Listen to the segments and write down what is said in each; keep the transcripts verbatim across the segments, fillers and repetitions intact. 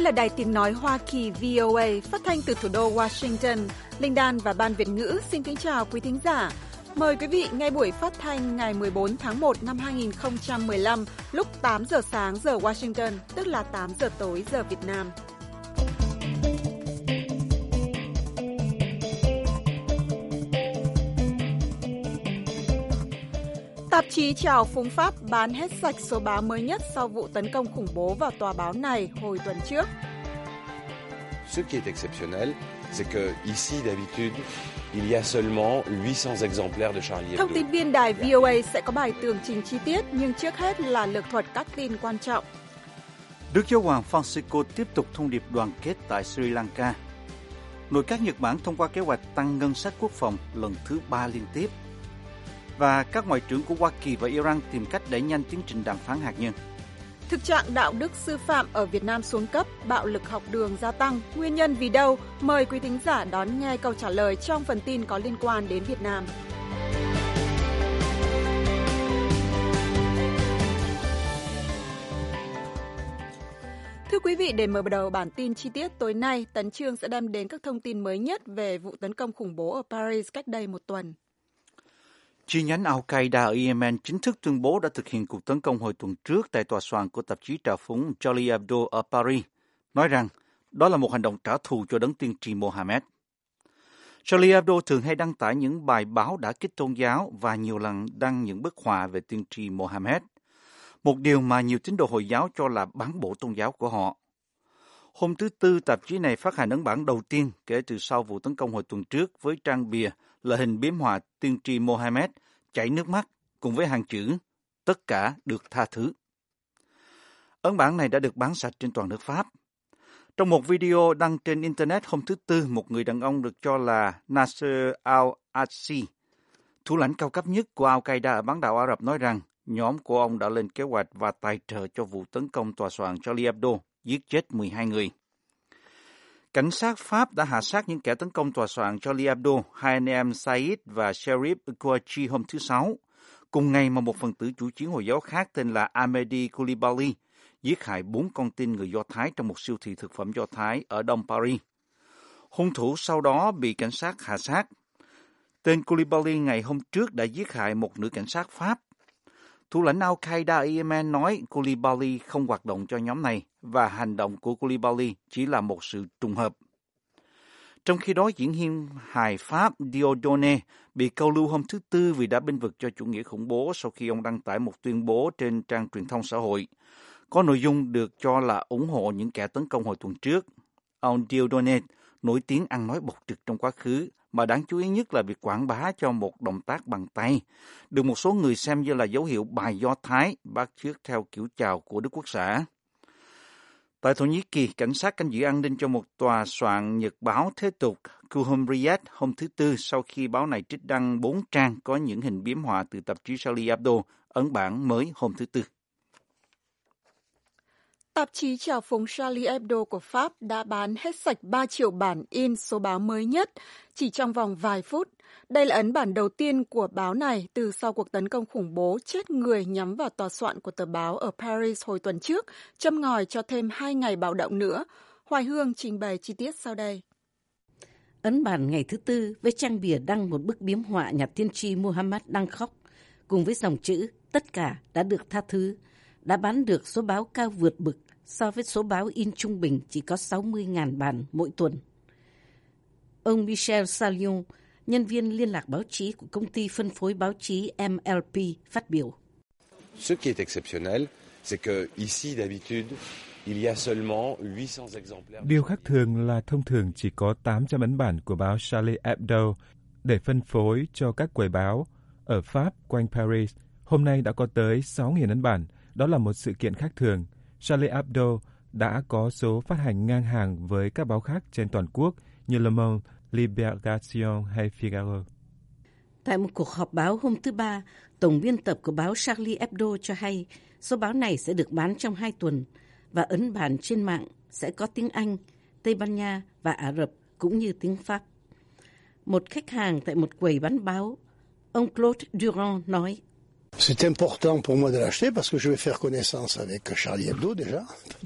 Đây là Đài Tiếng Nói Hoa Kỳ vê o a phát thanh từ thủ đô Washington. Linh Đan và Ban Việt ngữ xin kính chào quý thính giả. Mời quý vị nghe buổi phát thanh ngày mười bốn tháng một năm hai nghìn không trăm mười lăm lúc tám giờ sáng giờ Washington, tức là tám giờ tối giờ Việt Nam. Tạp chí Chào Phúng Pháp bán hết sạch số báo mới nhất sau vụ tấn công khủng bố vào tòa báo này hồi tuần trước. Ce qui est exceptionnel, c'est que ici d'habitude, il y a seulement huit cents exemplaires de Charlie Hebdo. Thông tin viên đài vê o a sẽ có bài tường trình chi tiết, nhưng trước hết là lược thuật các tin quan trọng. Đức Giáo hoàng Francisco tiếp tục thông điệp đoàn kết tại Sri Lanka. Nội các Nhật Bản thông qua kế hoạch tăng ngân sách quốc phòng lần thứ ba liên tiếp. Và các ngoại trưởng của Hoa Kỳ và Iran tìm cách đẩy nhanh tiến trình đàm phán hạt nhân. Thực trạng đạo đức sư phạm ở Việt Nam xuống cấp, bạo lực học đường gia tăng, nguyên nhân vì đâu? Mời quý thính giả đón nghe câu trả lời trong phần tin có liên quan đến Việt Nam. Thưa quý vị, để mở đầu bản tin chi tiết tối nay, Tấn Chương sẽ đem đến các thông tin mới nhất về vụ tấn công khủng bố ở Paris cách đây một tuần. Chi nhánh Al-Qaeda ở Yemen chính thức tuyên bố đã thực hiện cuộc tấn công hồi tuần trước tại tòa soạn của tạp chí trào phúng Charlie Hebdo ở Paris, nói rằng đó là một hành động trả thù cho đấng tiên tri Mohammed. Charlie Hebdo thường hay đăng tải những bài báo đả kích tôn giáo và nhiều lần đăng những bức họa về tiên tri Mohammed, một điều mà nhiều tín đồ Hồi giáo cho là bán bổ tôn giáo của họ. Hôm thứ Tư, tạp chí này phát hành ấn bản đầu tiên kể từ sau vụ tấn công hồi tuần trước với trang bìa là hình biếm họa tiên tri Mohammed chảy nước mắt cùng với hàng chữ "Tất cả được tha thứ". Ấn bản này đã được bán sạch trên toàn nước Pháp. Trong một video đăng trên Internet hôm thứ Tư, một người đàn ông được cho là Nasser al-Assi, thủ lãnh cao cấp nhất của Al-Qaeda ở bán đảo Ả Rập, nói rằng nhóm của ông đã lên kế hoạch và tài trợ cho vụ tấn công tòa soạn Charlie Hebdo, giết chết mười hai người. Cảnh sát Pháp đã hạ sát những kẻ tấn công tòa soạn Charlie Hebdo, hai anh em Said và Sherif Kouachi hôm thứ Sáu, cùng ngày mà một phần tử chủ chiến Hồi giáo khác tên là Ahmedi Coulibaly giết hại bốn con tin người Do Thái trong một siêu thị thực phẩm Do Thái ở đông Paris. Hung thủ sau đó bị cảnh sát hạ sát. Tên Coulibaly ngày hôm trước đã giết hại một nữ cảnh sát Pháp. Thủ lãnh Al-Qaeda ở Yemen nói Coulibaly không hoạt động cho nhóm này và hành động của Coulibaly chỉ là một sự trùng hợp. Trong khi đó, diễn viên hài Pháp Dieudonné bị câu lưu hôm thứ Tư vì đã bênh vực cho chủ nghĩa khủng bố sau khi ông đăng tải một tuyên bố trên trang truyền thông xã hội có nội dung được cho là ủng hộ những kẻ tấn công hồi tuần trước. Ông Dieudonné nổi tiếng ăn nói bộc trực trong quá khứ, mà đáng chú ý nhất là việc quảng bá cho một động tác bằng tay, được một số người xem như là dấu hiệu bài Do Thái, bắt chước theo kiểu chào của Đức Quốc xã. Tại Thổ Nhĩ Kỳ, cảnh sát canh giữ an ninh cho một tòa soạn nhật báo thế tục Cumhuriyet hôm thứ Tư sau khi báo này trích đăng bốn trang có những hình biếm họa từ tạp chí Charlie Hebdo, ấn bản mới hôm thứ Tư. Tạp chí Chào Phúng Charlie Hebdo của Pháp đã bán hết sạch ba triệu bản in số báo mới nhất chỉ trong vòng vài phút. Đây là ấn bản đầu tiên của báo này từ sau cuộc tấn công khủng bố chết người nhắm vào tòa soạn của tờ báo ở Paris hồi tuần trước, châm ngòi cho thêm hai ngày bạo động nữa. Hoài Hương trình bày chi tiết sau đây. Ấn bản ngày thứ Tư với trang bìa đăng một bức biếm họa nhà tiên tri Muhammad đang khóc, cùng với dòng chữ "Tất cả đã được tha thứ", đã bán được số báo cao vượt bực so với số báo in trung bình chỉ có sáu mươi nghìn bản mỗi tuần. Ông Michel Salion, nhân viên liên lạc báo chí của công ty phân phối báo chí em lờ pê, phát biểu. Ce qui est exceptionnel, c'est que ici d'habitude, il y a seulement huit cents exemplaires. Điều khác thường là thông thường chỉ có tám trăm ấn bản của báo Charlie Hebdo để phân phối cho các quầy báo ở Pháp quanh Paris. Hôm nay đã có tới sáu nghìn ấn bản. Đó là một sự kiện khác thường. Charlie Hebdo đã có số phát hành ngang hàng với các báo khác trên toàn quốc như Le Monde, Libération hay Figaro. Tại một cuộc họp báo hôm thứ Ba, tổng biên tập của báo Charlie Hebdo cho hay số báo này sẽ được bán trong hai tuần và ấn bản trên mạng sẽ có tiếng Anh, Tây Ban Nha và Ả Rập cũng như tiếng Pháp. Một khách hàng tại một quầy bán báo, ông Claude Durand nói: C'est important pour moi de l'acheter parce que je vais faire connaissance avec Charlie Hebdo déjà.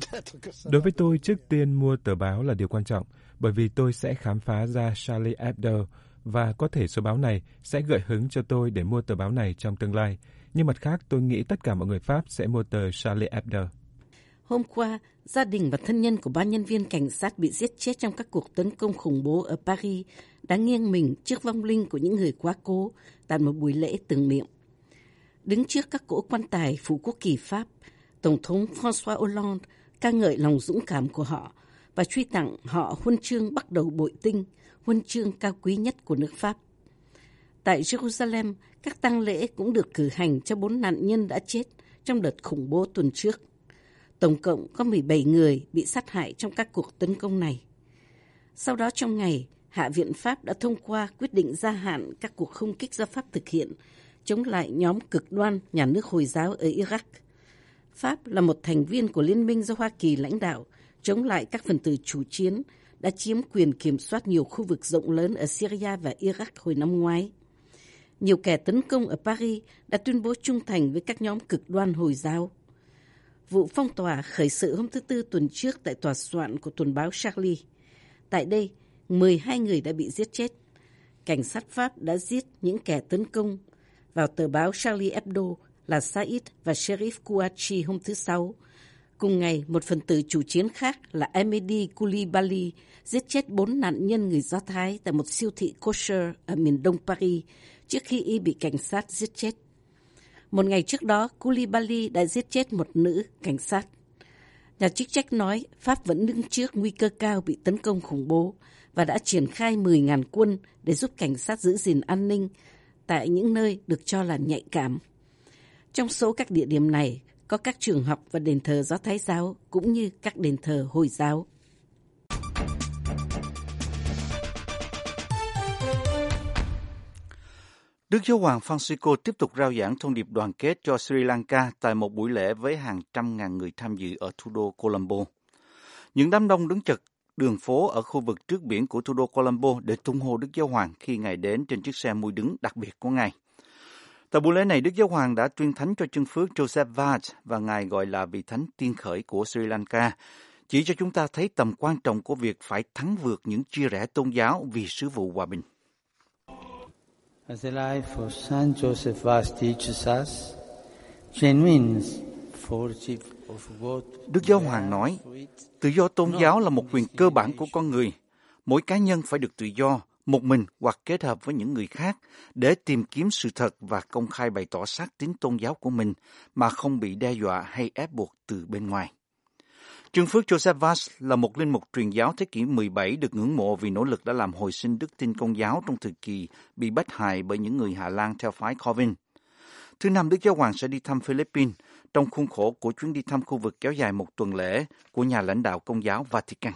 Đối với tôi, trước tiên mua tờ báo là điều quan trọng, bởi vì tôi sẽ khám phá ra Charlie Hebdo và có thể số báo này sẽ gợi hứng cho tôi để mua tờ báo này trong tương lai. Nhưng mặt khác, tôi nghĩ tất cả mọi người Pháp sẽ mua tờ Charlie Hebdo. Hôm qua, gia đình và thân nhân của ba nhân viên cảnh sát bị giết chết trong các cuộc tấn công khủng bố ở Paris đã nghiêng mình trước vong linh của những người quá cố tại một buổi lễ tưởng niệm. Đứng trước các cỗ quan tài phủ quốc kỳ Pháp, Tổng thống François Hollande ca ngợi lòng dũng cảm của họ và truy tặng họ huân chương Bắc Đầu Bội Tinh, huân chương cao quý nhất của nước Pháp. Tại Jerusalem, các tang lễ cũng được cử hành cho bốn nạn nhân đã chết trong đợt khủng bố tuần trước. Tổng cộng có mười bảy người bị sát hại trong các cuộc tấn công này. Sau đó trong ngày, Hạ viện Pháp đã thông qua quyết định gia hạn các cuộc không kích do Pháp thực hiện chống lại nhóm cực đoan nhà nước Hồi giáo ở Iraq. Pháp là một thành viên của liên minh do Hoa Kỳ lãnh đạo chống lại các phần tử chủ chiến đã chiếm quyền kiểm soát nhiều khu vực rộng lớn ở Syria và Iraq hồi năm ngoái. Nhiều kẻ tấn công ở Paris đã tuyên bố trung thành với các nhóm cực đoan Hồi giáo. Vụ phong tỏa khởi sự hôm thứ Tư tuần trước tại tòa soạn của tuần báo Charlie. Tại đây, mười hai người đã bị giết chết. Cảnh sát Pháp đã giết những kẻ tấn công vào tờ báo Charlie Hebdo là Said và Sherif Kouachi hôm thứ Sáu. Cùng ngày, một phần tử chủ chiến khác là Amedi Koulibaly giết chết bốn nạn nhân người Do Thái tại một siêu thị kosher ở miền đông Paris trước khi y bị cảnh sát giết chết. Một ngày trước đó, Koulibaly đã giết chết một nữ cảnh sát. Nhà chức trách nói Pháp vẫn đứng trước nguy cơ cao bị tấn công khủng bố và đã triển khai mười nghìn quân để giúp cảnh sát giữ gìn an ninh tại những nơi được cho là nhạy cảm. Trong số các địa điểm này có các trường học và đền thờ Do Thái giáo cũng như các đền thờ Hồi giáo. Đức Giáo hoàng Francisco tiếp tục rao giảng thông điệp đoàn kết cho Sri Lanka tại một buổi lễ với hàng trăm ngàn người tham dự ở thủ đô Colombo. Những đám đông đứng chật đường phố ở khu vực trước biển của thủ đô Colombo để tung hô Đức Giáo hoàng khi Ngài đến trên chiếc xe mui đứng đặc biệt của Ngài. Tại buổi lễ này, Đức Giáo hoàng đã tuyên thánh cho chân phước Joseph Vaz và Ngài gọi là vị thánh tiên khởi của Sri Lanka, chỉ cho chúng ta thấy tầm quan trọng của việc phải thắng vượt những chia rẽ tôn giáo vì sứ vụ hòa bình. As the life of Saint Joseph Vaz teaches us, genuine friendship of God. Đức Giáo hoàng nói, tự do tôn giáo là một quyền cơ bản của con người. Mỗi cá nhân phải được tự do, một mình hoặc kết hợp với những người khác để tìm kiếm sự thật và công khai bày tỏ xác tín tôn giáo của mình mà không bị đe dọa hay ép buộc từ bên ngoài. Chân phước Joseph Vaz là một linh mục truyền giáo thế kỷ mười bảy được ngưỡng mộ vì nỗ lực đã làm hồi sinh đức tin Công giáo trong thời kỳ bị bách hại bởi những người Hà Lan theo phái Calvin. Thứ năm, Đức Giáo hoàng sẽ đi thăm Philippines trong khuôn khổ của chuyến đi thăm khu vực kéo dài một tuần lễ của nhà lãnh đạo Công giáo Vatican.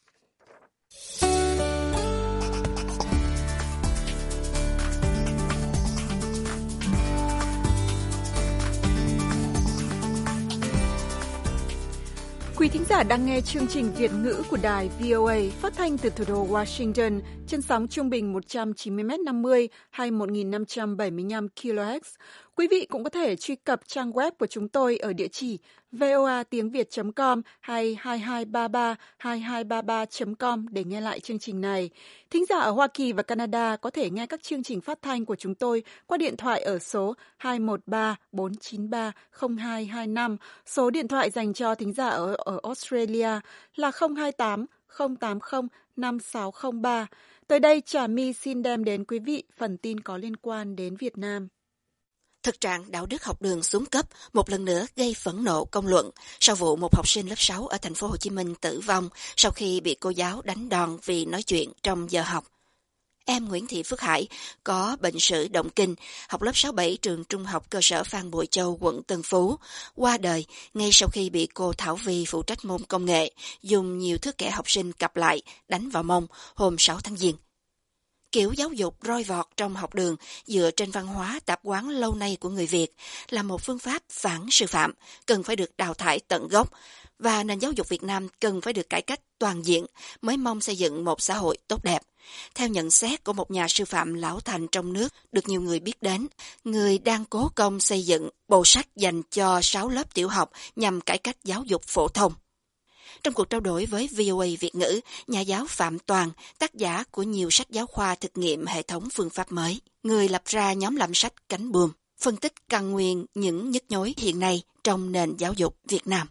Quý thính giả đang nghe chương trình Việt ngữ của đài vê o a phát thanh từ thủ đô Washington trên sóng trung bình một trăm chín mươi mét năm mươi hay một nghìn năm trăm bảy mươi lăm ki lô héc. Quý vị cũng có thể truy cập trang web của chúng tôi ở địa chỉ voa tiếng việt chấm com hay hai hai ba ba hai hai ba ba chấm com để nghe lại chương trình này. Thính giả ở Hoa Kỳ và Canada có thể nghe các chương trình phát thanh của chúng tôi qua điện thoại ở số hai một ba bốn chín ba không hai hai năm. Số điện thoại dành cho thính giả ở, ở Australia là không hai tám không tám không năm sáu không ba. Tới đây, Trà My xin đem đến quý vị phần tin có liên quan đến Việt Nam. Thực trạng đạo đức học đường xuống cấp một lần nữa gây phẫn nộ công luận sau vụ một học sinh lớp sáu ở thành phố Hồ Chí Minh tử vong sau khi bị cô giáo đánh đòn vì nói chuyện trong giờ học. Em Nguyễn Thị Phước Hải có bệnh sử động kinh, học lớp sáu bảy trường trung học cơ sở Phan Bội Châu, quận Tân Phú, qua đời ngay sau khi bị cô Thảo Vi phụ trách môn công nghệ dùng nhiều thước kẻ học sinh cặp lại đánh vào mông hôm sáu tháng Giêng. Kiểu giáo dục roi vọt trong học đường dựa trên văn hóa tập quán lâu nay của người Việt là một phương pháp phản sư phạm, cần phải được đào thải tận gốc, và nền giáo dục Việt Nam cần phải được cải cách toàn diện mới mong xây dựng một xã hội tốt đẹp. Theo nhận xét của một nhà sư phạm lão thành trong nước được nhiều người biết đến, người đang cố công xây dựng bộ sách dành cho sáu lớp tiểu học nhằm cải cách giáo dục phổ thông. Trong cuộc trao đổi với vê o a Việt ngữ, nhà giáo Phạm Toàn, tác giả của nhiều sách giáo khoa thực nghiệm hệ thống phương pháp mới, người lập ra nhóm làm sách Cánh Buồm, phân tích căn nguyên những nhức nhối hiện nay trong nền giáo dục Việt Nam.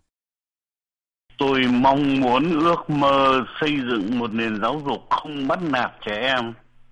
Tôi mong muốn ước mơ xây dựng một nền giáo dục không bắt nạt trẻ em.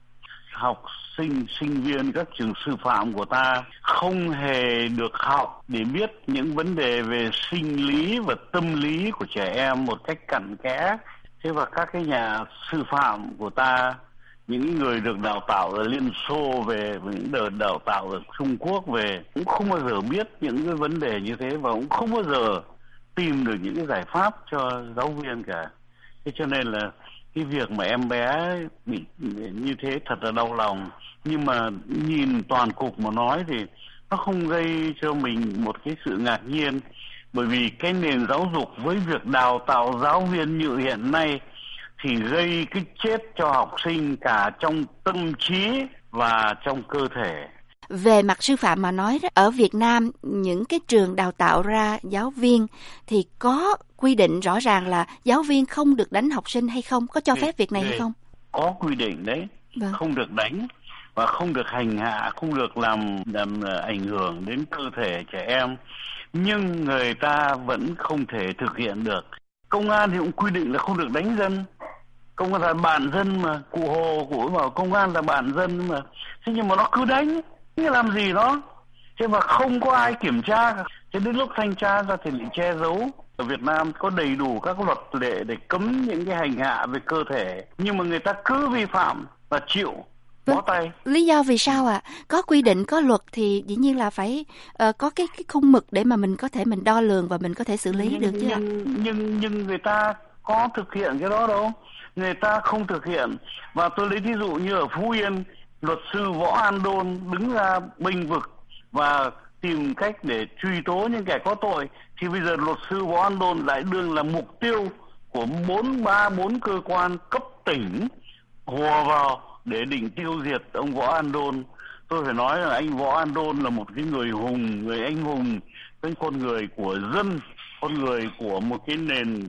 Học sinh, sinh viên các trường sư phạm của ta không hề được học để biết những vấn đề về sinh lý và tâm lý của trẻ em một cách cặn kẽ. Thế và các cái nhà sư phạm của ta, những người được đào tạo ở Liên Xô về, những đợt đào tạo ở Trung Quốc về, cũng không bao giờ biết những cái vấn đề như thế và cũng không bao giờ tìm được những cái giải pháp cho giáo viên cả. Thế cho nên là cái việc mà em bé bị như thế thật là đau lòng. Nhưng mà nhìn toàn cục mà nói thì nó không gây cho mình một cái sự ngạc nhiên. Bởi vì cái nền giáo dục với việc đào tạo giáo viên như hiện nay thì gây cái chết cho học sinh cả trong tâm trí và trong cơ thể. Về mặt sư phạm mà nói, ở Việt Nam, những cái trường đào tạo ra giáo viên thì có quy định rõ ràng là giáo viên không được đánh học sinh hay không? Có cho phép việc này hay không? Có quy định đấy, vâng. Không được đánh và không được hành hạ, không được làm, làm ảnh hưởng đến cơ thể trẻ em. Nhưng người ta vẫn không thể thực hiện được. Công an thì cũng quy định là không được đánh dân. Công an là bạn dân mà, cụ Hồ cụ bảo công an là bạn dân mà. Thế nhưng mà nó cứ đánh. Thế làm gì đó, thế mà không có ai kiểm tra, thế đến lúc thanh tra ra thì lại che giấu. Ở Việt Nam có đầy đủ các luật lệ để cấm những cái hành hạ về cơ thể, nhưng mà người ta cứ vi phạm và chịu, bó tay. Lý do vì sao ạ? À? Có quy định, có luật thì dĩ nhiên là phải uh, có cái cái khung mực để mà mình có thể mình đo lường và mình có thể xử lý nhưng, được chứ ạ? Nhưng, nhưng, nhưng người ta có thực hiện cái đó đâu, người ta không thực hiện. Và tôi lấy ví dụ như ở Phú Yên, luật sư Võ An Đôn đứng ra bênh vực và tìm cách để truy tố những kẻ có tội, thì bây giờ luật sư Võ An Đôn lại đương là mục tiêu của bốn ba bốn cơ quan cấp tỉnh hùa vào để định tiêu diệt ông Võ An Đôn. Tôi phải nói là anh Võ An Đôn là một cái người hùng, người anh hùng, cái con người của dân, con người của một cái nền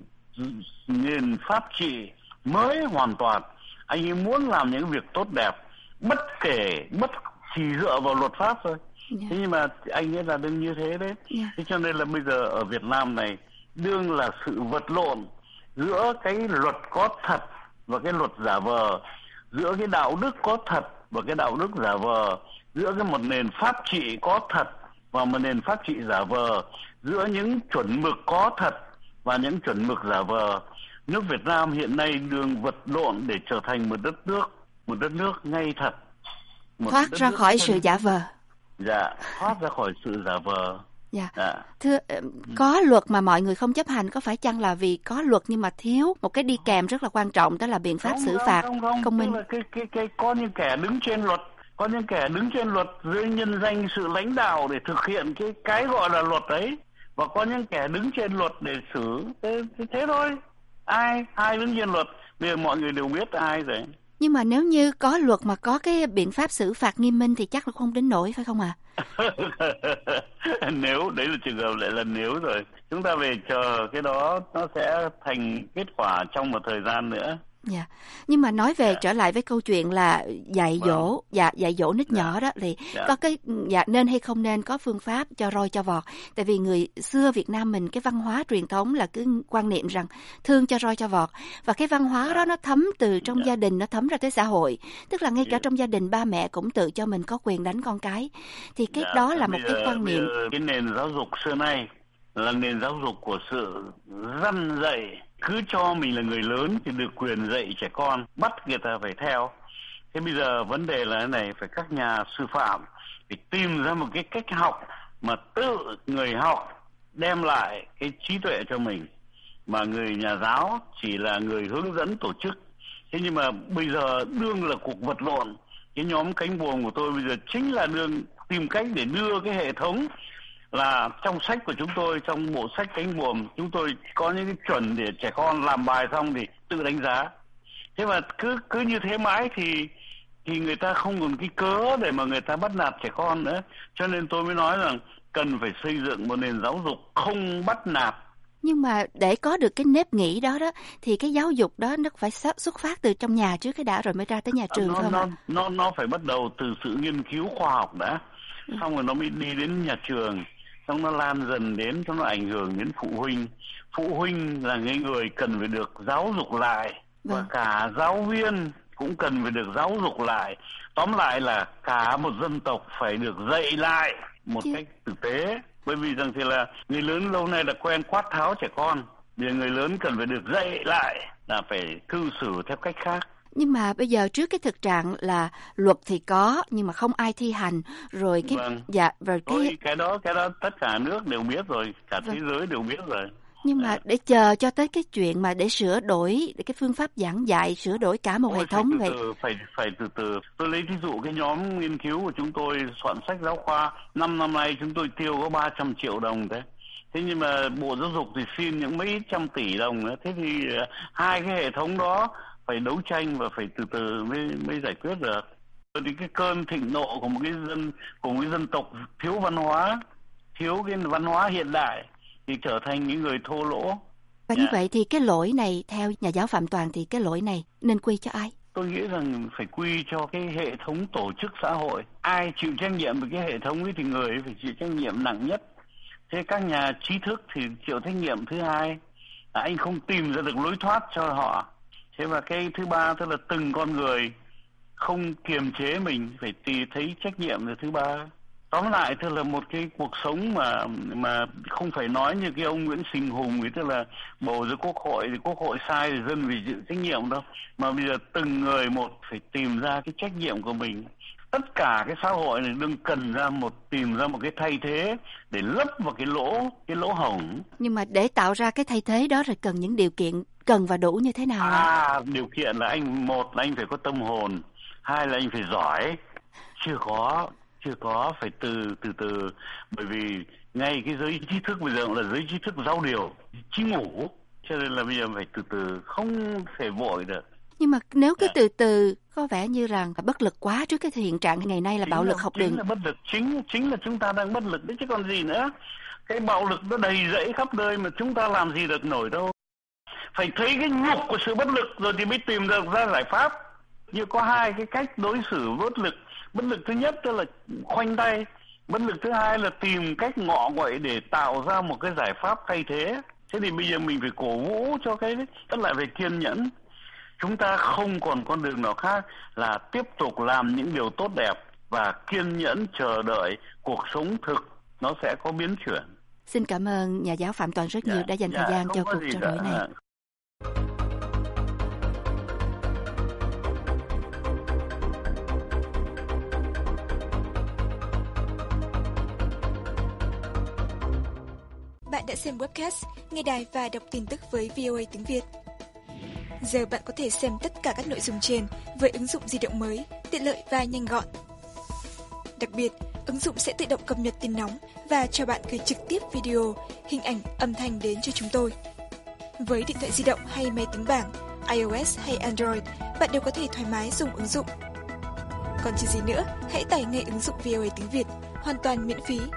nền pháp trị mới hoàn toàn. Anh ấy muốn làm những việc tốt đẹp, bất kể bất chỉ dựa vào luật pháp thôi. Yeah. Thế nhưng mà anh ấy là đương như thế đấy. Yeah. Thế cho nên là bây giờ ở Việt Nam này đương là sự vật lộn giữa cái luật có thật và cái luật giả vờ, giữa cái đạo đức có thật và cái đạo đức giả vờ, giữa cái một nền pháp trị có thật và một nền pháp trị giả vờ, giữa những chuẩn mực có thật và những chuẩn mực giả vờ. Nước Việt Nam hiện nay đương vật lộn để trở thành một đất nước, một đất nước ngay thật. Một thoát ra khỏi thân... sự giả vờ. Dạ, thoát ra khỏi sự giả vờ. Dạ. Dạ. Thưa, có luật mà mọi người không chấp hành, có phải chăng là vì có luật nhưng mà thiếu một cái đi kèm rất là quan trọng, đó là biện pháp không, xử không, phạt không, không, công minh? Là cái, cái, cái, có những kẻ đứng trên luật, có những kẻ đứng trên luật dưới nhân danh sự lãnh đạo để thực hiện cái cái gọi là luật ấy, và có những kẻ đứng trên luật để xử. Thế, thế, thế thôi. Ai, ai đứng trên luật, bây giờ mọi người đều biết ai rồi. Nhưng mà nếu như có luật mà có cái biện pháp xử phạt nghiêm minh thì chắc là không đến nỗi, phải không ạ? À? Nếu, đấy là trường hợp lại là nếu rồi. Chúng ta về chờ cái đó nó sẽ thành kết quả trong một thời gian nữa. Dạ. Nhưng mà nói về dạ. trở lại với câu chuyện là dạy dỗ, vâng. dạ, dạy dỗ nít dạ. nhỏ đó thì dạ. có cái dạ, nên hay không nên có phương pháp cho roi cho vọt. Tại vì người xưa Việt Nam mình cái văn hóa truyền thống là cứ quan niệm rằng thương cho roi cho vọt, và cái văn hóa đó nó thấm từ trong dạ. gia đình, nó thấm ra tới xã hội. Tức là ngay cả trong gia đình ba mẹ cũng tự cho mình có quyền đánh con cái. Thì cái dạ. đó là một bây cái giờ, quan niệm. Cái nền giáo dục xưa nay là nền giáo dục của sự răn dạy. Cứ cho mình là người lớn thì được quyền dạy trẻ con, bắt người ta phải theo. Thế bây giờ vấn đề là thế này, phải các nhà sư phạm phải tìm ra một cái cách học mà tự người học đem lại cái trí tuệ cho mình, mà người nhà giáo chỉ là người hướng dẫn tổ chức. Thế nhưng mà bây giờ đương là cuộc vật lộn. Cái nhóm Cánh Buồm của tôi bây giờ chính là đương tìm cách để đưa cái hệ thống, là trong sách của chúng tôi, trong bộ sách Cánh Buồm, chúng tôi có những cái chuẩn để trẻ con làm bài xong thì tự đánh giá. Thế mà cứ cứ như thế mãi thì thì người ta không còn cái cớ để mà người ta bắt nạt trẻ con nữa. Cho nên tôi mới nói rằng cần phải xây dựng một nền giáo dục không bắt nạt. Nhưng mà để có được cái nếp nghĩ đó đó thì cái giáo dục đó nó phải xuất phát từ trong nhà trước cái đã rồi mới ra tới nhà trường nó, không nó, ạ? Nó nó phải bắt đầu từ sự nghiên cứu khoa học đã, xong rồi nó mới đi đến nhà trường, xong nó lan dần đến, xong nó ảnh hưởng đến phụ huynh. Phụ huynh là cái người cần phải được giáo dục lại, và vâng. cả giáo viên cũng cần phải được giáo dục lại. Tóm lại là cả một dân tộc phải được dạy lại một Chứ... cách tử tế. Bởi vì rằng thì là người lớn lâu nay đã quen quát tháo trẻ con, bây giờ người lớn cần phải được dạy lại là phải cư xử theo cách khác. Nhưng mà bây giờ trước cái thực trạng là luật thì có nhưng mà không ai thi hành rồi cái vâng. dạ rồi cái Ôi, cái đó cái đó tất cả nước đều biết rồi, cả vâng. thế giới đều biết rồi. Nhưng mà để chờ cho tới cái chuyện mà để sửa đổi để cái phương pháp giảng dạy, sửa đổi cả một Ôi, hệ thống phải vậy. từ từ, phải phải từ từ. Tôi lấy ví dụ cái nhóm nghiên cứu của chúng tôi soạn sách giáo khoa, năm năm nay chúng tôi tiêu có ba trăm triệu đồng thế. Thế nhưng mà Bộ Giáo dục thì xin những mấy trăm tỷ đồng nữa. Thế thì hai cái hệ thống đó phải đấu tranh và phải từ từ mới mới giải quyết được. Thì cái cơn thịnh nộ của một cái dân của một cái dân tộc thiếu văn hóa, thiếu cái văn hóa hiện đại thì trở thành những người thô lỗ. Và yeah. như vậy thì cái lỗi này theo nhà giáo Phạm Toàn thì cái lỗi này nên quy cho ai? Tôi nghĩ rằng phải quy cho cái hệ thống tổ chức xã hội. Ai chịu trách nhiệm về cái hệ thống ấy thì người ấy phải chịu trách nhiệm nặng nhất. Thế các nhà trí thức thì chịu trách nhiệm thứ hai là anh không tìm ra được lối thoát cho họ. Thế và cái thứ ba tức là từng con người không kiềm chế mình phải tì thấy trách nhiệm là thứ ba. Tóm lại tức là một cái cuộc sống mà mà không phải nói như cái ông Nguyễn Sinh Hùng ấy, tức là bầu ra quốc hội thì quốc hội sai thì dân phải chịu trách nhiệm đâu, mà bây giờ từng người một phải tìm ra cái trách nhiệm của mình. Tất cả cái xã hội này đừng cần ra một tìm ra một cái thay thế để lấp vào cái lỗ cái lỗ hổng. Nhưng mà để tạo ra cái thay thế đó rồi cần những điều kiện cần và đủ như thế nào? À, điều kiện là anh một là anh phải có tâm hồn, hai là anh phải giỏi. Chưa có chưa có phải từ từ từ bởi vì ngay cái giới trí thức bây giờ là giới trí thức giáo điều chí ngủ, cho nên là bây giờ phải từ từ, không thể vội được. Nhưng mà nếu cứ từ từ có vẻ như rằng bất lực quá trước cái hiện trạng ngày nay là chính bạo lực là, học chính đường. Là bất lực chính chính là chúng ta đang bất lực đấy chứ còn gì nữa. Cái bạo lực nó đầy rẫy khắp nơi mà chúng ta làm gì được nổi đâu. Phải thấy cái nhục của sự bất lực rồi thì mới tìm được ra giải pháp. Như có hai cái cách đối xử bất lực. Bất lực thứ nhất tức là khoanh tay, bất lực thứ hai là tìm cách ngọ nguậy để tạo ra một cái giải pháp thay thế. Thế thì bây giờ mình phải cổ vũ cho cái đấy, tức là về kiên nhẫn. Chúng ta không còn con đường nào khác là tiếp tục làm những điều tốt đẹp và kiên nhẫn chờ đợi cuộc sống thực nó sẽ có biến chuyển. Xin cảm ơn nhà giáo Phạm Toàn rất dạ, nhiều đã dành dạ, thời gian cho cuộc trao đổi này. Bạn đã xem webcast, nghe đài và đọc tin tức với vê o a tiếng Việt. Giờ bạn có thể xem tất cả các nội dung trên với ứng dụng di động mới, tiện lợi và nhanh gọn. Đặc biệt, ứng dụng sẽ tự động cập nhật tin nóng và cho bạn gửi trực tiếp video, hình ảnh, âm thanh đến cho chúng tôi. Với điện thoại di động hay máy tính bảng, iOS hay Android, bạn đều có thể thoải mái dùng ứng dụng. Còn chờ gì nữa, hãy tải ngay ứng dụng vê o a tiếng Việt, hoàn toàn miễn phí.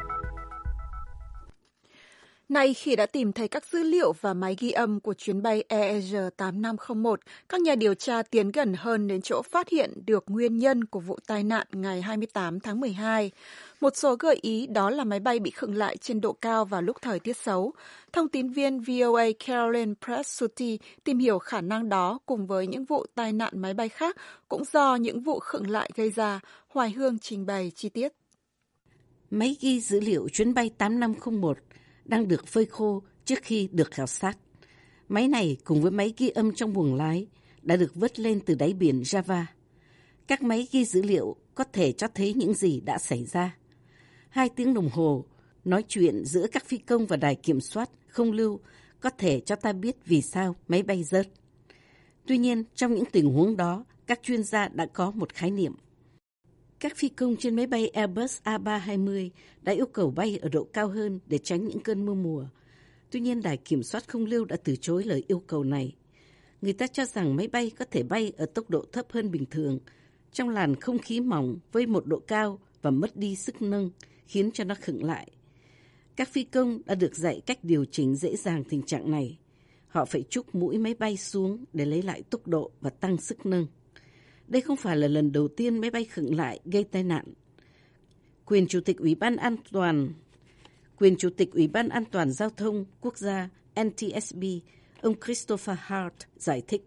Nay khi đã tìm thấy các dữ liệu và máy ghi âm của chuyến bay Air Asia tám năm không một, các nhà điều tra tiến gần hơn đến chỗ phát hiện được nguyên nhân của vụ tai nạn ngày hai mươi tám tháng mười hai. Một số gợi ý đó là máy bay bị khựng lại trên độ cao vào lúc thời tiết xấu. Thông tín viên vê o a Caroline Pressuti tìm hiểu khả năng đó cùng với những vụ tai nạn máy bay khác cũng do những vụ khựng lại gây ra. Hoài Hương trình bày chi tiết. Máy ghi dữ liệu chuyến bay tám năm không một đang được phơi khô trước khi được khảo sát. Máy này cùng với máy ghi âm trong buồng lái đã được vớt lên từ đáy biển Java. Các máy ghi dữ liệu có thể cho thấy những gì đã xảy ra. Hai tiếng đồng hồ nói chuyện giữa các phi công và đài kiểm soát không lưu có thể cho ta biết vì sao máy bay rớt. Tuy nhiên, trong những tình huống đó, các chuyên gia đã có một khái niệm. Các phi công trên máy bay Airbus A ba hai mươi đã yêu cầu bay ở độ cao hơn để tránh những cơn mưa mùa. Tuy nhiên, đài kiểm soát không lưu đã từ chối lời yêu cầu này. Người ta cho rằng máy bay có thể bay ở tốc độ thấp hơn bình thường, trong làn không khí mỏng với một độ cao và mất đi sức nâng, khiến cho nó khựng lại. Các phi công đã được dạy cách điều chỉnh dễ dàng tình trạng này. Họ phải trúc mũi máy bay xuống để lấy lại tốc độ và tăng sức nâng. Đây không phải là lần đầu tiên máy bay khựng lại gây tai nạn. Quyền Chủ tịch Ủy ban An toàn Quyền Chủ tịch Ủy ban An toàn Giao thông Quốc gia N T S B, ông Christopher Hart giải thích.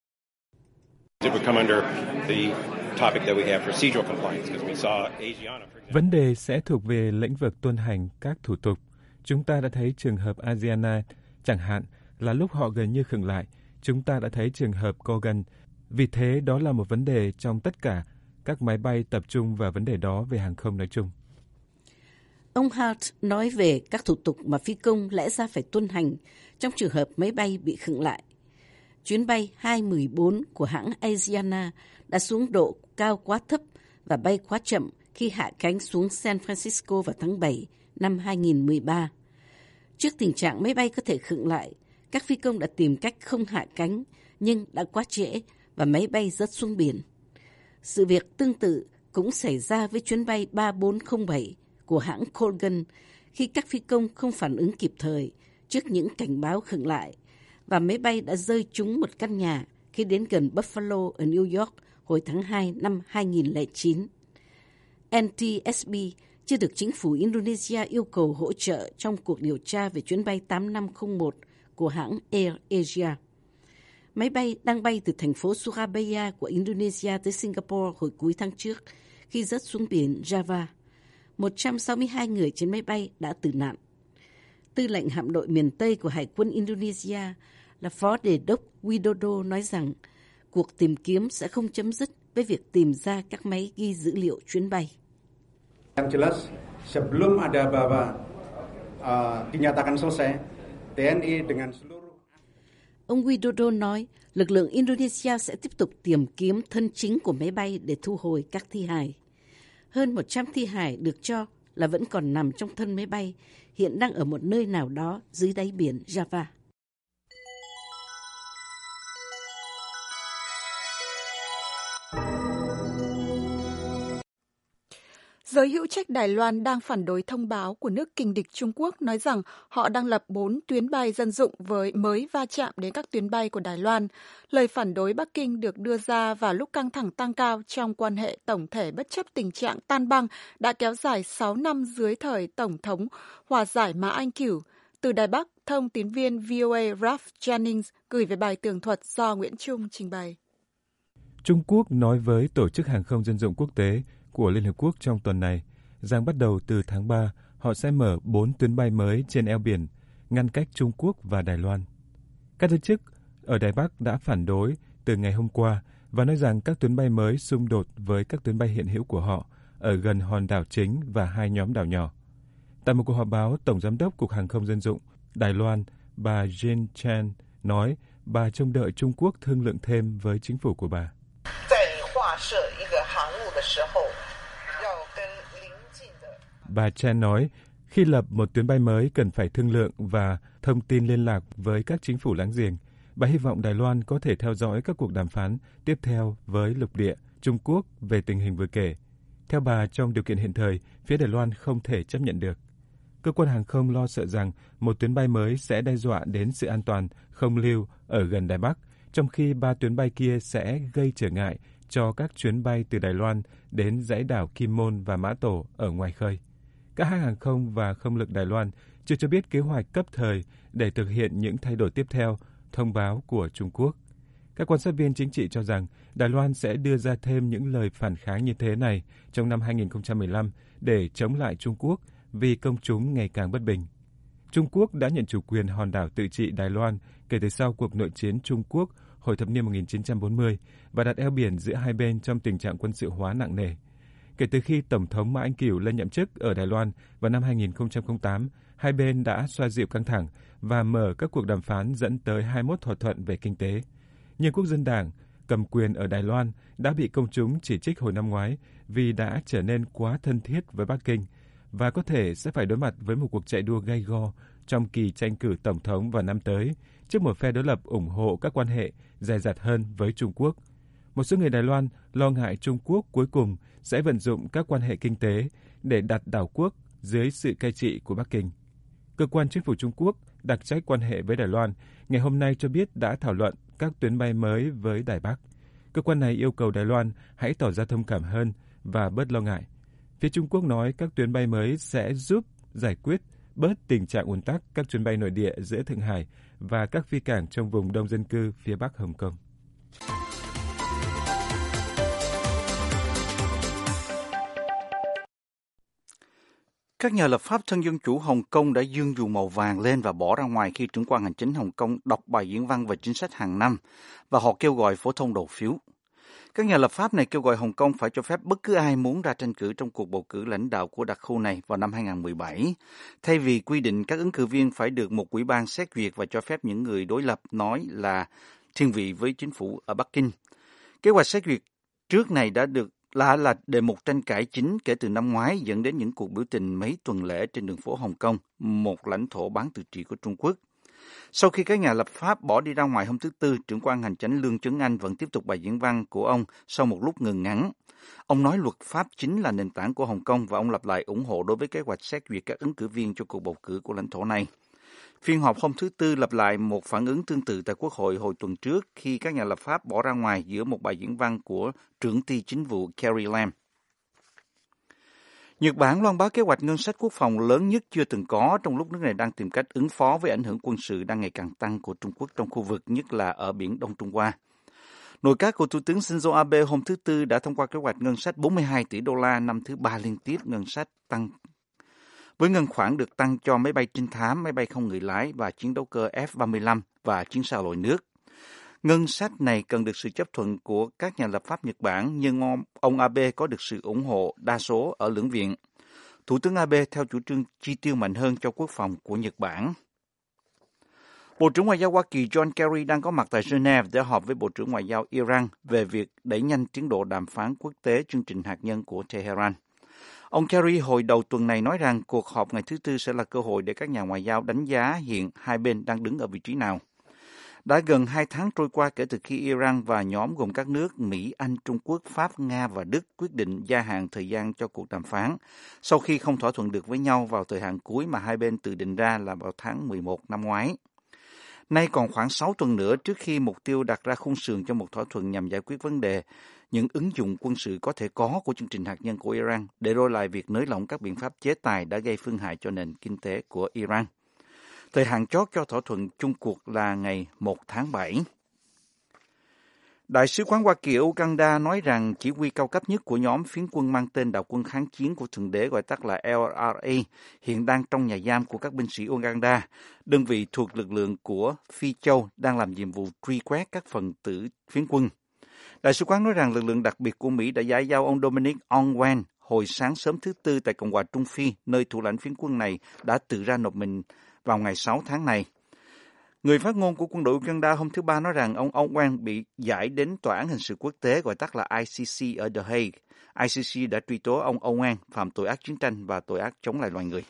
Vấn đề sẽ thuộc về lĩnh vực tuân hành các thủ tục. Chúng ta đã thấy trường hợp Asiana, chẳng hạn, là lúc họ gần như khựng lại. Chúng ta đã thấy trường hợp Kogan. Vì thế, đó là một vấn đề trong tất cả các máy bay tập trung vào vấn đề đó về hàng không nói chung. Ông Hart nói về các thủ tục mà phi công lẽ ra phải tuân hành trong trường hợp máy bay bị khựng lại. Chuyến bay hai một bốn của hãng Asiana đã xuống độ cao quá thấp và bay quá chậm khi hạ cánh xuống San Francisco vào tháng bảy năm hai nghìn không trăm mười ba. Trước tình trạng máy bay có thể khựng lại, các phi công đã tìm cách không hạ cánh nhưng đã quá trễ và máy bay rớt xuống biển. Sự việc tương tự cũng xảy ra với chuyến bay ba bốn không bảy của hãng Colgan khi các phi công không phản ứng kịp thời trước những cảnh báo khựng lại và máy bay đã rơi trúng một căn nhà khi đến gần Buffalo ở New York hồi tháng hai năm hai nghìn không trăm lẻ chín. N T S B chưa được chính phủ Indonesia yêu cầu hỗ trợ trong cuộc điều tra về chuyến bay tám năm không một của hãng Air Asia. Máy bay đang bay từ thành phố Surabaya của Indonesia tới Singapore hồi cuối tháng trước khi rớt xuống biển Java. một trăm sáu mươi hai người trên máy bay đã tử nạn. Tư lệnh hạm đội miền Tây của Hải quân Indonesia là Phó Đề đốc Widodo nói rằng cuộc tìm kiếm sẽ không chấm dứt với việc tìm ra các máy ghi dữ liệu chuyến bay. Yang jelas, sebelum ada bahwa uh, dinyatakan selesai, T N I dengan seluruh. Ông Widodo nói lực lượng Indonesia sẽ tiếp tục tìm kiếm thân chính của máy bay để thu hồi các thi hài. Hơn một trăm thi hài được cho là vẫn còn nằm trong thân máy bay, hiện đang ở một nơi nào đó dưới đáy biển Java. Giới hữu trách Đài Loan đang phản đối thông báo của nước kình địch Trung Quốc nói rằng họ đang lập bốn tuyến bay dân dụng với mới va chạm đến các tuyến bay của Đài Loan. Lời phản đối Bắc Kinh được đưa ra vào lúc căng thẳng tăng cao trong quan hệ tổng thể bất chấp tình trạng tan băng đã kéo dài sáu năm dưới thời Tổng thống hòa giải Mã Anh Cửu. Từ Đài Bắc, thông tín viên V O A Ralph Jennings gửi về bài tường thuật do Nguyễn Trung trình bày. Trung Quốc nói với Tổ chức Hàng không Dân dụng Quốc tế của Liên Hợp Quốc trong tuần này rằng bắt đầu từ tháng ba, họ sẽ mở bốn tuyến bay mới trên eo biển, ngăn cách Trung Quốc và Đài Loan. Các giới chức ở Đài Bắc đã phản đối từ ngày hôm qua và nói rằng các tuyến bay mới xung đột với các tuyến bay hiện hữu của họ ở gần hòn đảo chính và hai nhóm đảo nhỏ. Tại một cuộc họp báo, Tổng Giám đốc Cục Hàng không Dân dụng Đài Loan, bà Jin Chen nói bà trông đợi Trung Quốc thương lượng thêm với chính phủ của bà. Bà Chen nói, khi lập một tuyến bay mới cần phải thương lượng và thông tin liên lạc với các chính phủ láng giềng. Bà hy vọng Đài Loan có thể theo dõi các cuộc đàm phán tiếp theo với lục địa Trung Quốc về tình hình vừa kể. Theo bà, trong điều kiện hiện thời, phía Đài Loan không thể chấp nhận được. Cơ quan hàng không lo sợ rằng một tuyến bay mới sẽ đe dọa đến sự an toàn không lưu ở gần Đài Bắc, trong khi ba tuyến bay kia sẽ gây trở ngại cho các chuyến bay từ Đài Loan đến dãy đảo Kim Môn và Mã Tổ ở ngoài khơi. Các hãng hàng không và không lực Đài Loan chưa cho biết kế hoạch cấp thời để thực hiện những thay đổi tiếp theo, thông báo của Trung Quốc. Các quan sát viên chính trị cho rằng Đài Loan sẽ đưa ra thêm những lời phản kháng như thế này trong năm hai nghìn không trăm mười lăm để chống lại Trung Quốc vì công chúng ngày càng bất bình. Trung Quốc đã nhận chủ quyền hòn đảo tự trị Đài Loan kể từ sau cuộc nội chiến Trung Quốc hồi thập niên một nghìn chín trăm bốn mươi và đặt eo biển giữa hai bên trong tình trạng quân sự hóa nặng nề. Kể từ khi Tổng thống Mã Anh Cửu lên nhậm chức ở Đài Loan vào năm hai nghìn không trăm lẻ tám, hai bên đã xoa dịu căng thẳng và mở các cuộc đàm phán dẫn tới hai mươi mốt thỏa thuận về kinh tế. Nhưng Quốc dân Đảng cầm quyền ở Đài Loan đã bị công chúng chỉ trích hồi năm ngoái vì đã trở nên quá thân thiết với Bắc Kinh và có thể sẽ phải đối mặt với một cuộc chạy đua gay go trong kỳ tranh cử tổng thống vào năm tới, trước một phe đối lập ủng hộ các quan hệ dè dặt hơn với Trung Quốc. Một số người Đài Loan lo ngại Trung Quốc cuối cùng sẽ vận dụng các quan hệ kinh tế để đặt đảo quốc dưới sự cai trị của Bắc Kinh. Cơ quan chính phủ Trung Quốc đặc trách quan hệ với Đài Loan ngày hôm nay cho biết đã thảo luận các tuyến bay mới với Đài Bắc. Cơ quan này yêu cầu Đài Loan hãy tỏ ra thông cảm hơn và bớt lo ngại. Phía Trung Quốc nói các tuyến bay mới sẽ giúp giải quyết bớt tình trạng ùn tắc các chuyến bay nội địa giữa Thượng Hải và các phi cảng trong vùng đông dân cư phía Bắc Hồng Kông. Các nhà lập pháp thân dân chủ Hồng Kông đã giương dù màu vàng lên và bỏ ra ngoài khi trưởng quan hành chính Hồng Kông đọc bài diễn văn về chính sách hàng năm và họ kêu gọi phổ thông đầu phiếu. Các nhà lập pháp này kêu gọi Hồng Kông phải cho phép bất cứ ai muốn ra tranh cử trong cuộc bầu cử lãnh đạo của đặc khu này vào năm hai không một bảy, thay vì quy định các ứng cử viên phải được một ủy ban xét duyệt và cho phép những người đối lập nói là thiên vị với chính phủ ở Bắc Kinh. Kế hoạch xét duyệt trước này đã được là là đề mục tranh cãi chính kể từ năm ngoái, dẫn đến những cuộc biểu tình mấy tuần lễ trên đường phố Hồng Kông, một lãnh thổ bán tự trị của Trung Quốc. Sau khi các nhà lập pháp bỏ đi ra ngoài hôm thứ Tư, trưởng quan hành chánh Lương Chấn Anh vẫn tiếp tục bài diễn văn của ông sau một lúc ngừng ngắn. Ông nói luật pháp chính là nền tảng của Hồng Kông và ông lặp lại ủng hộ đối với kế hoạch xét duyệt các ứng cử viên cho cuộc bầu cử của lãnh thổ này. Phiên họp hôm thứ Tư lặp lại một phản ứng tương tự tại Quốc hội hồi tuần trước khi các nhà lập pháp bỏ ra ngoài giữa một bài diễn văn của trưởng ty chính vụ Carrie Lam. Nhật Bản loan báo kế hoạch ngân sách quốc phòng lớn nhất chưa từng có trong lúc nước này đang tìm cách ứng phó với ảnh hưởng quân sự đang ngày càng tăng của Trung Quốc trong khu vực, nhất là ở Biển Đông Trung Hoa. Nội các của Thủ tướng Shinzo Abe hôm thứ Tư đã thông qua kế hoạch ngân sách bốn mươi hai tỷ đô la năm thứ ba liên tiếp ngân sách tăng, với ngân khoản được tăng cho máy bay trinh thám, máy bay không người lái và chiến đấu cơ F ba mươi lăm và chiến xa lội nước. Ngân sách này cần được sự chấp thuận của các nhà lập pháp Nhật Bản, nhưng ông, ông Abe có được sự ủng hộ đa số ở lưỡng viện. Thủ tướng Abe theo chủ trương chi tiêu mạnh hơn cho quốc phòng của Nhật Bản. Bộ trưởng Ngoại giao Hoa Kỳ John Kerry đang có mặt tại Geneva để họp với Bộ trưởng Ngoại giao Iran về việc đẩy nhanh tiến độ đàm phán quốc tế chương trình hạt nhân của Tehran. Ông Kerry hồi đầu tuần này nói rằng cuộc họp ngày thứ Tư sẽ là cơ hội để các nhà ngoại giao đánh giá hiện hai bên đang đứng ở vị trí nào. Đã gần hai tháng trôi qua kể từ khi Iran và nhóm gồm các nước Mỹ, Anh, Trung Quốc, Pháp, Nga và Đức quyết định gia hạn thời gian cho cuộc đàm phán, sau khi không thỏa thuận được với nhau vào thời hạn cuối mà hai bên tự định ra là vào tháng mười một năm ngoái. Nay còn khoảng sáu tuần nữa trước khi mục tiêu đặt ra khung sườn cho một thỏa thuận nhằm giải quyết vấn đề những ứng dụng quân sự có thể có của chương trình hạt nhân của Iran, để rồi lại việc nới lỏng các biện pháp chế tài đã gây phương hại cho nền kinh tế của Iran. Thời hạn chót cho thỏa thuận chung cuộc là ngày một tháng bảy. Đại sứ quán Hoa Kỳ ở Uganda nói rằng chỉ huy cao cấp nhất của nhóm phiến quân mang tên Đạo quân kháng chiến của Thượng đế, gọi tắt là L R A, hiện đang trong nhà giam của các binh sĩ Uganda, đơn vị thuộc lực lượng của Phi Châu đang làm nhiệm vụ truy quét các phần tử phiến quân. Đại sứ quán nói rằng lực lượng đặc biệt của Mỹ đã giải giao ông Dominic Ongwen hồi sáng sớm thứ Tư tại Cộng hòa Trung Phi, nơi thủ lãnh phiến quân này đã tự ra nộp mình vào ngày sáu tháng này. Người phát ngôn của quân đội Uganda hôm thứ Ba nói rằng ông Ongwen bị giải đến Tòa án Hình sự Quốc tế, gọi tắt là I C C ở The Hague. I C C đã truy tố ông Ongwen phạm tội ác chiến tranh và tội ác chống lại loài người.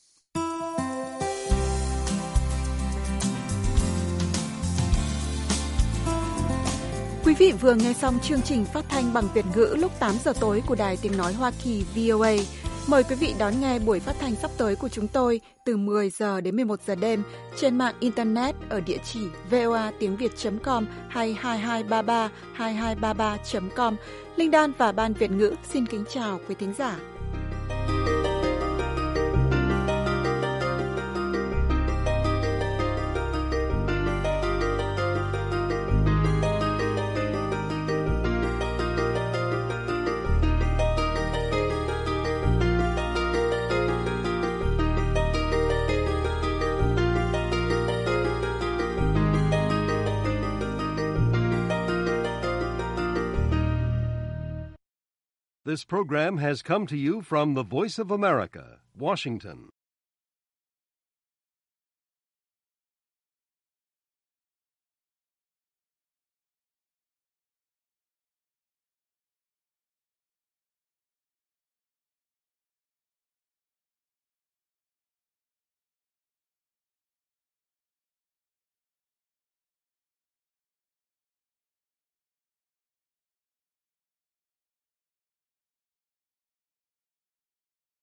Quý vị vừa nghe xong chương trình phát thanh bằng Việt ngữ lúc tám giờ tối của Đài Tiếng Nói Hoa Kỳ V O A. Mời quý vị đón nghe buổi phát thanh sắp tới của chúng tôi từ mười giờ đến mười một giờ đêm trên mạng Internet ở địa chỉ voa tiếng việt chấm com hay hai hai ba ba hai hai ba ba chấm com. Linh Đan và Ban Việt ngữ xin kính chào quý thính giả. This program has come to you from the Voice of America, Washington.